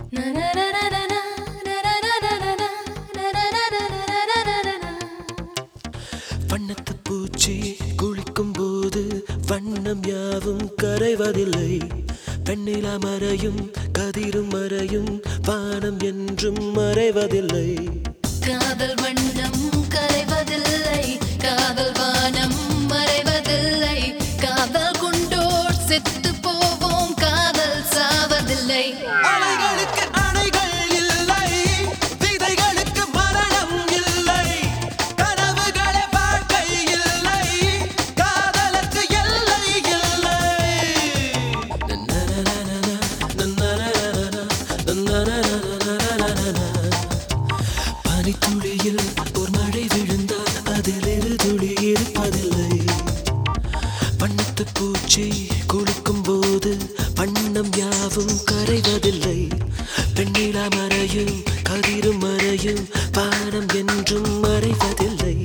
வண்ணத்து பூச்சி குளிக்கும் போது வண்ணம் யாவும் கரைவதில்லை. பெண்ணிலா மறையும் கதிரும் மறையும் வானம் என்றும் மறைவதில்லை. காதல் வண்ணம் கரைவதில்லை, காதல் வானம் மறைவதில்லை. காதல் கொண்டோர் செத்து போவோம், காதல் சாவதில்லை. அலைகளுக்கு அணைகள் இல்லை, விதைகளுக்கு மரணம் இல்லை. கனவுகளே வாழ்க்கை இல்லை, காதலுக்கு எல்லை இல்லை. பனித்துளியில் ஒரு மழை விழுந்தால் அதில் இரு துளி இருப்பதில்லை. வண்ணத்து பூச்சி குளிக்கும் போது வண்ணம் யாவும் கரைவதில்லை. பெண்ணிலா மறையும் கதிரும் மறையும் வானம் என்றும் மறைவதில்லை.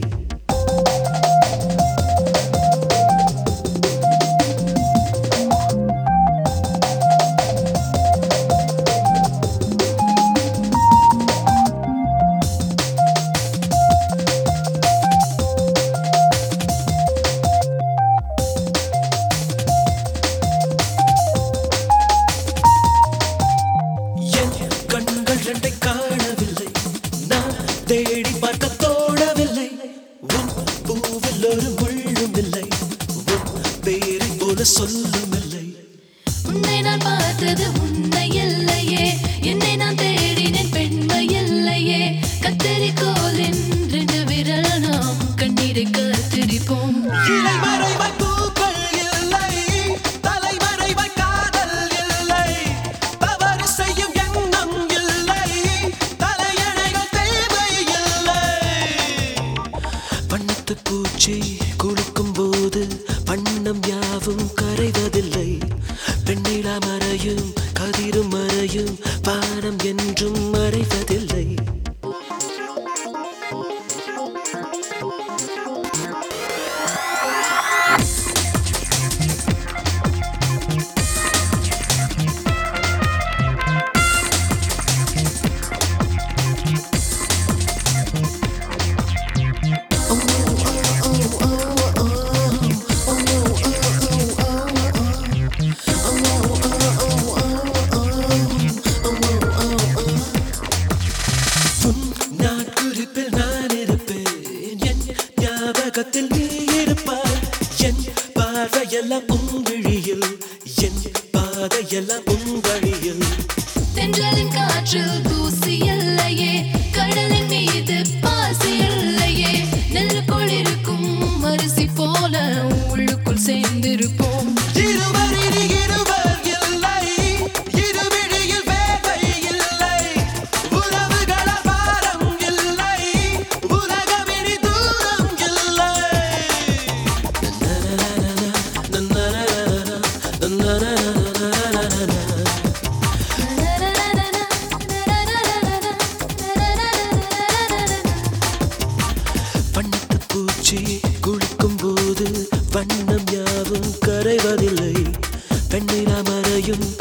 கண்கள் ரெண்டை காணவில்லை, நான் தேடி பார்க்க தோணவில்லை. உன் பூவில் ஒரு முள்ளும் இல்லை, உன் பேரை போல சொல்லும் இல்லை. உன்னை நான் பார்த்தது உன்னை இல்லையே, என்னை நான் தேடினேன் பெண்மை இல்லையே. கத்தரிக்கோலின் 2 விரல் நாம் கண்ணீரை கத்திரிப்போம். இலைமறைவாய் பூக்கள் இல்லை, தலைமறைவாய் காதல் இல்லை. தவறு செய்யும் எண்ணம் இல்லை, தலையணைகள் தேவை இல்லை. வண்ணத்து பூச்சி குளிக்கும் போது வண்ணம் யாவும் கரைவதில்லை. பெண்ணிலா மறையும் கதிரும் மறையும் வானம் என்றும் மறைவதில்லை. நாட்குறிப்பில் நான் இருப்பேன், என் ஞாபகத்தில் நீ இருப்பாய். என் பார்வையெல்லாம் உன் விழியில், என் பாதையெல்லாம் உன் வழியில். தென்றலின் காற்றில் தூசி இல்லையே, கடலின் மீது பாசி இல்லையே. நெல்லுக்குள் இருக்கும் அரிசி போல உள்ளுக்குள் சேர்ந்திருப்போம். இருவர் இல்லை, இருவிழியில் வேலை இல்லை. உறவுகள பாரம் இல்லை, உலகமினி தூரம் இல்லை. வண்ணத்து பூச்சி குளிக்கும் போது வண்ணம் யாவும் கரைவதில்லை. பெண்ணிலா மறையும்